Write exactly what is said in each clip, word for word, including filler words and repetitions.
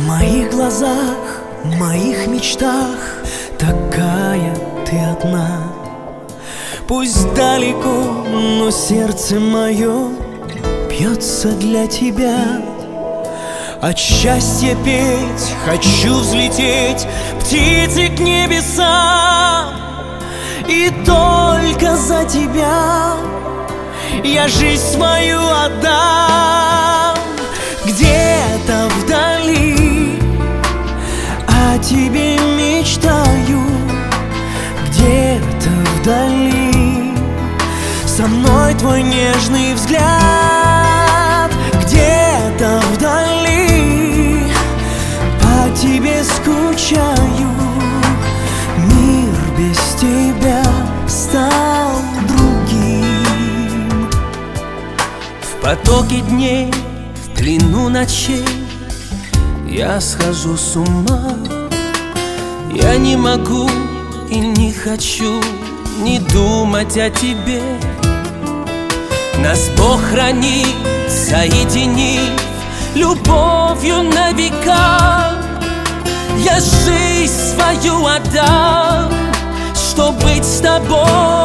В моих глазах, в моих мечтах такая ты одна. Пусть далеко, но сердце мое бьется для тебя. От счастья петь хочу взлететь птицей к небесам. И только за тебя я жизнь свою отдам. Где-то вдали о тебе мечтаю, где-то вдали со мной твой нежный взгляд. Где-то вдали по тебе скучаю, мир без тебя стал другим. В потоке дней, в плену ночей я схожу с ума. Я не могу и не хочу не думать о тебе. Нас Бог хранит, соединив любовью на века. Я жизнь свою отдам, чтоб быть с тобой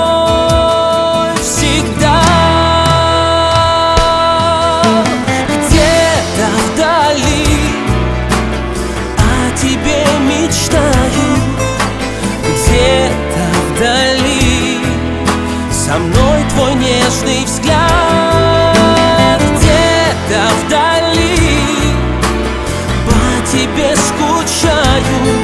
всегда. Где-то вдали о тебе мечтаю, где-то вдали со мной твой нежный взгляд. Где-то вдали по тебе скучаю,